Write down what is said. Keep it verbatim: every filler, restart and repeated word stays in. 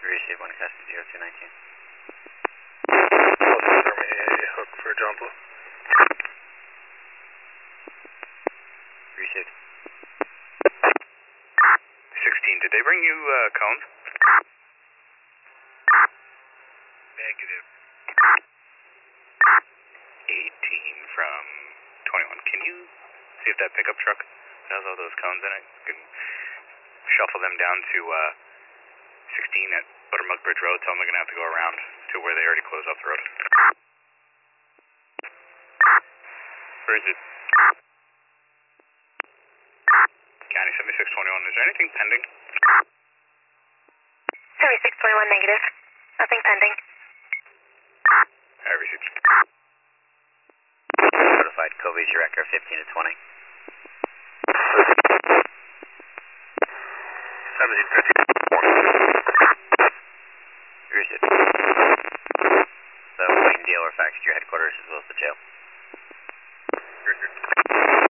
Receive one, Cassie zero two nineteen. Also for me a hook for John Blue. Received. sixteen, did they bring you uh, cones? Negative. eighteen from twenty-one. Can you see if that pickup truck has all those cones in it? You can shuffle them down to uh, sixteen at Buttermilk Bridge Road. Tell them they're going to have to go around to where they already closed off the road. Where is it? County seventy-six twenty-one. Is there anything pending? seventy-six twenty-one negative. Nothing pending. I received. Notified Kobe's your record fifteen to twenty. seventeen fifty. Received. The Wayne dealer faxed your headquarters as well as the jail.